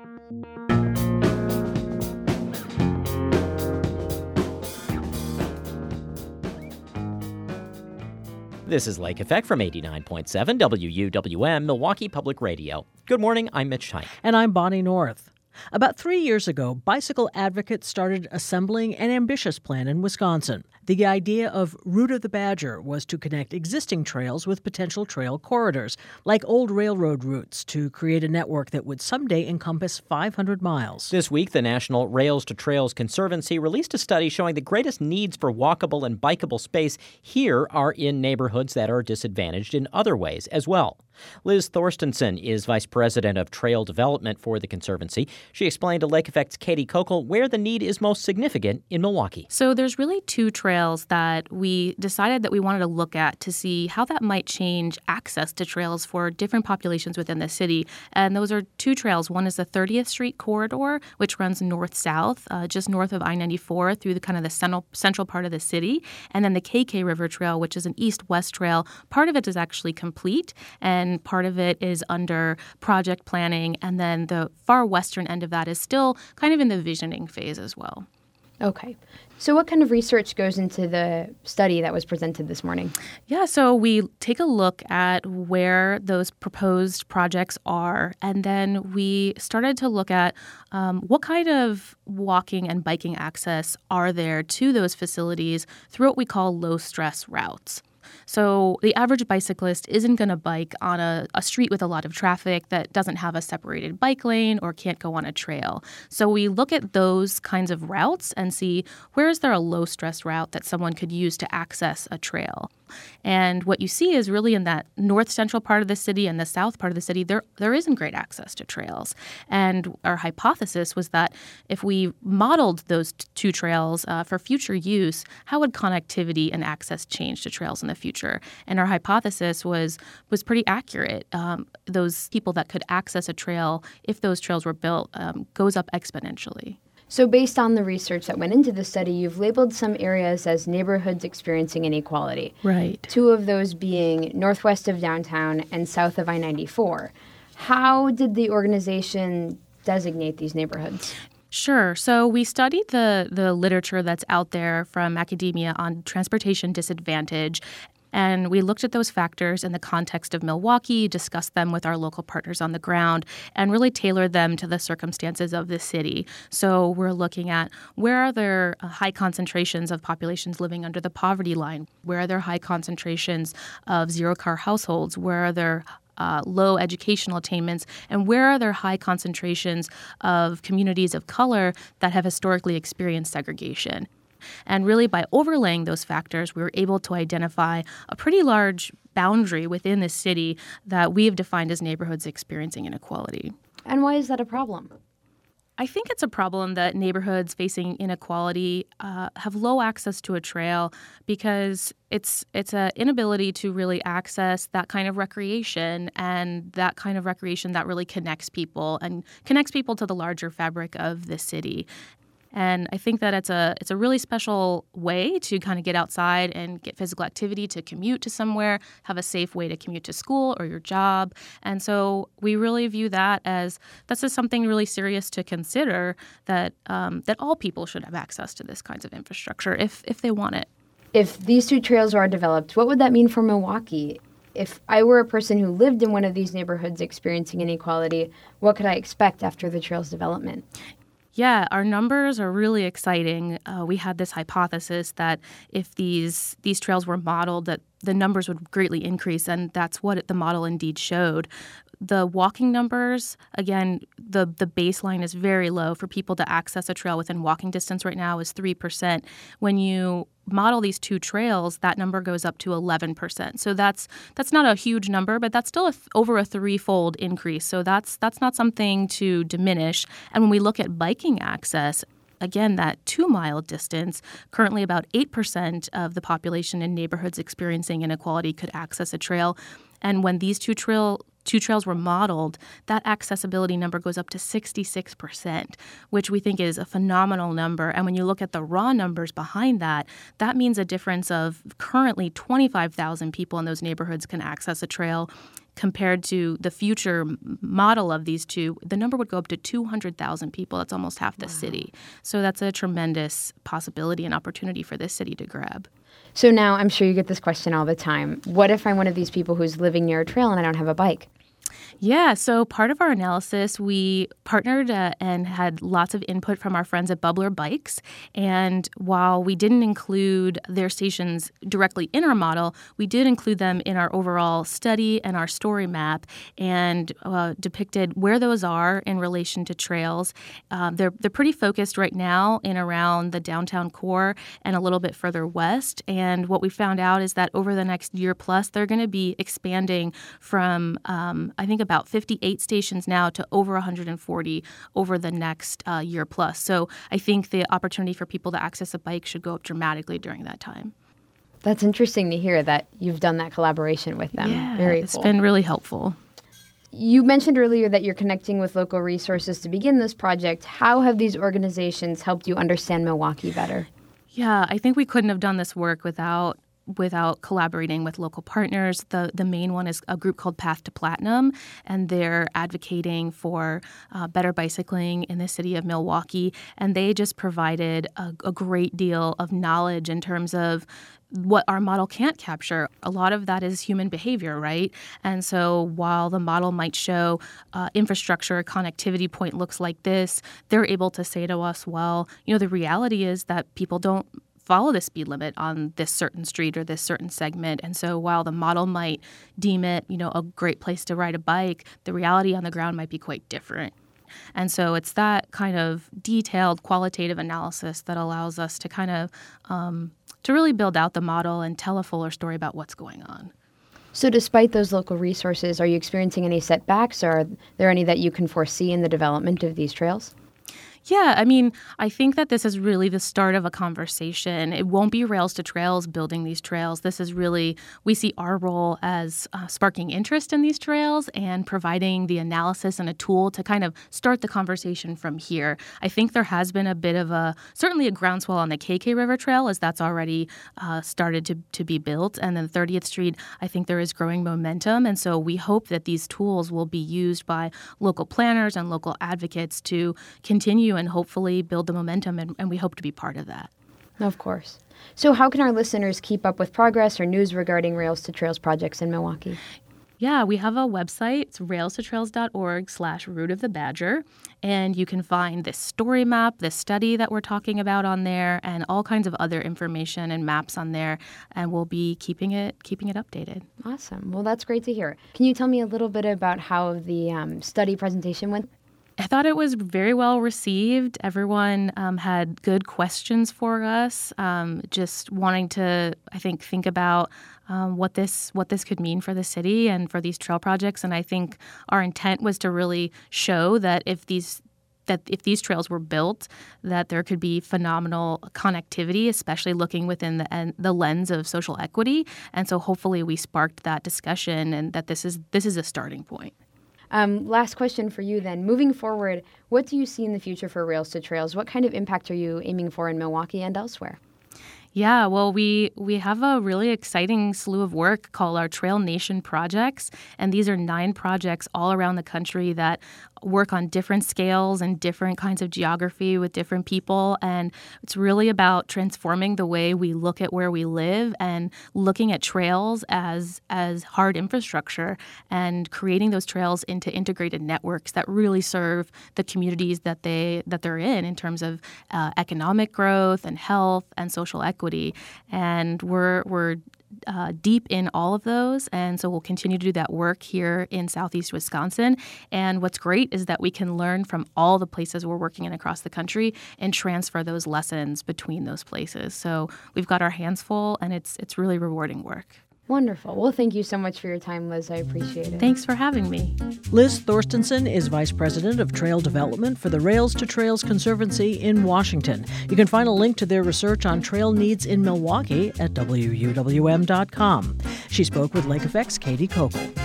This is Lake Effect from 89.7 WUWM, Milwaukee Public Radio. Good morning, I'm Mitch Hike. And I'm Bonnie North. About 3 years ago, bicycle advocates started assembling an ambitious plan in Wisconsin. The idea of Route of the Badger was to connect existing trails with potential trail corridors, like old railroad routes, to create a network that would someday encompass 500 miles. This week, the National Rails to Trails Conservancy released a study showing the greatest needs for walkable and bikeable space here are in neighborhoods that are disadvantaged in other ways as well. Liz Thorstensen is Vice President of Trail Development for the Conservancy. She explained to Lake Effect's Katie Kokel where the need is most significant in Milwaukee. So there's really two trails that we decided that we wanted to look at to see how that might change access to trails for different populations within the city. And those are two trails. One is the 30th Street corridor, which runs north-south, just north of I-94 through the central part of the city. And then the KK River Trail, which is an east-west trail. Part of it is actually complete, and part of it is under project planning. And then the far western end of that is still kind of in the visioning phase as well. Okay. So what kind of research goes into the study that was presented this morning? Yeah, so we take a look at where those proposed projects are, and then we started to look at what kind of walking and biking access are there to those facilities through what we call low-stress routes. So the average bicyclist isn't going to bike on a street with a lot of traffic that doesn't have a separated bike lane or can't go on a trail. So we look at those kinds of routes and see where is there a low-stress route that someone could use to access a trail. And what you see is really in that north-central part of the city and the south part of the city, there isn't great access to trails. And our hypothesis was that if we modeled those two trails for future use, how would connectivity and access change to trails in the future? And our hypothesis was pretty accurate. Those people that could access a trail, if those trails were built, goes up exponentially. So based on the research that went into the study, you've labeled some areas as neighborhoods experiencing inequality. Right. Two of those being northwest of downtown and south of I-94. How did the organization designate these neighborhoods? Sure. So we studied the literature that's out there from academia on transportation disadvantage. And we looked at those factors in the context of Milwaukee, discussed them with our local partners on the ground, and really tailored them to the circumstances of the city. So we're looking at where are there high concentrations of populations living under the poverty line? Where are there high concentrations of zero-car households? Where are there low educational attainments, and where are there high concentrations of communities of color that have historically experienced segregation? And really, by overlaying those factors, we were able to identify a pretty large boundary within the city that we have defined as neighborhoods experiencing inequality. And why is that a problem? I think it's a problem that neighborhoods facing inequality have low access to a trail because it's an inability to really access that kind of recreation and that kind of recreation that really connects people to the larger fabric of the city. And I think that it's a really special way to kind of get outside and get physical activity, to commute to somewhere, have a safe way to commute to school or your job. And so we really view that as that's just something really serious to consider, that all people should have access to this kinds of infrastructure if they want it. If these two trails are developed, what would that mean for Milwaukee? If I were a person who lived in one of these neighborhoods experiencing inequality, what could I expect after the trail's development? Yeah, our numbers are really exciting. We had this hypothesis that if these trails were modeled, that the numbers would greatly increase, and that's what the model indeed showed. The walking numbers, again, the baseline is very low. For people to access a trail within walking distance right now is 3%. When you model these two trails, that number goes up to 11%. So that's not a huge number, but that's still over a threefold increase. So that's not something to diminish. And when we look at biking access, again, that 2-mile distance, currently about 8% of the population in neighborhoods experiencing inequality could access a trail. And when these two trails were modeled, that accessibility number goes up to 66%, which we think is a phenomenal number. And when you look at the raw numbers behind that, that means a difference of currently 25,000 people in those neighborhoods can access a trail. compared to the future model of these two, the number would go up to 200,000 people. That's almost half the city. So that's a tremendous possibility and opportunity for this city to grab. So now I'm sure you get this question all the time. What if I'm one of these people who's living near a trail and I don't have a bike? Yeah, so part of our analysis, we partnered and had lots of input from our friends at Bubbler Bikes. And while we didn't include their stations directly in our model, we did include them in our overall study and our story map and depicted where those are in relation to trails. They're pretty focused right now in around the downtown core and a little bit further west. And what we found out is that over the next year plus, they're going to be expanding from, I think, about 58 stations now to over 140 over the next year plus. So I think the opportunity for people to access a bike should go up dramatically during that time. That's interesting to hear that you've done that collaboration with them. Yeah, Very it's cool. been really helpful. You mentioned earlier that you're connecting with local resources to begin this project. How have these organizations helped you understand Milwaukee better? Yeah, I think we couldn't have done this work without collaborating with local partners. The main one is a group called Path to Platinum, and they're advocating for better bicycling in the city of Milwaukee. And they just provided a great deal of knowledge in terms of what our model can't capture. A lot of that is human behavior, right? And so while the model might show infrastructure, a connectivity point looks like this, they're able to say to us, well, the reality is that people don't follow the speed limit on this certain street or this certain segment. And so while the model might deem it, a great place to ride a bike, the reality on the ground might be quite different. And so it's that kind of detailed qualitative analysis that allows us to kind of to really build out the model and tell a fuller story about what's going on. So despite those local resources, are you experiencing any setbacks, or are there any that you can foresee in the development of these trails? Yeah, I think that this is really the start of a conversation. It won't be Rails to Trails building these trails. This is really, we see our role as sparking interest in these trails and providing the analysis and a tool to kind of start the conversation from here. I think there has been a bit of certainly a groundswell on the KK River Trail, as that's already started to be built. And then 30th Street, I think there is growing momentum. And so we hope that these tools will be used by local planners and local advocates to continue and hopefully build the momentum, and we hope to be part of that. Of course. So how can our listeners keep up with progress or news regarding Rails to Trails projects in Milwaukee? Yeah, we have a website. It's railstotrails.org/Route of the Badger, and you can find this story map, this study that we're talking about on there, and all kinds of other information and maps on there, and we'll be keeping it updated. Awesome. Well, that's great to hear. Can you tell me a little bit about how the study presentation went? I thought it was very well received. Everyone had good questions for us, just wanting to, I think about what this could mean for the city and for these trail projects. And I think our intent was to really show that if these trails were built, that there could be phenomenal connectivity, especially looking within the lens of social equity. And so hopefully we sparked that discussion, and that this is a starting point. Last question for you then. Moving forward, what do you see in the future for Rails to Trails? What kind of impact are you aiming for in Milwaukee and elsewhere? Yeah, well, we have a really exciting slew of work called our Trail Nation projects, and these are 9 projects all around the country that work on different scales and different kinds of geography with different people. And it's really about transforming the way we look at where we live and looking at trails as hard infrastructure and creating those trails into integrated networks that really serve the communities that they're in terms of economic growth and health and social equity. And we're deep in all of those, and so we'll continue to do that work here in Southeast Wisconsin. And what's great is that we can learn from all the places we're working in across the country and transfer those lessons between those places. So we've got our hands full, and it's really rewarding work. Wonderful. Well, thank you so much for your time, Liz. I appreciate it. Thanks for having me. Liz Thorstensen is Vice President of Trail Development for the Rails to Trails Conservancy in Washington. You can find a link to their research on trail needs in Milwaukee at WUWM.com. She spoke with Lake Effect's Katie Kokel.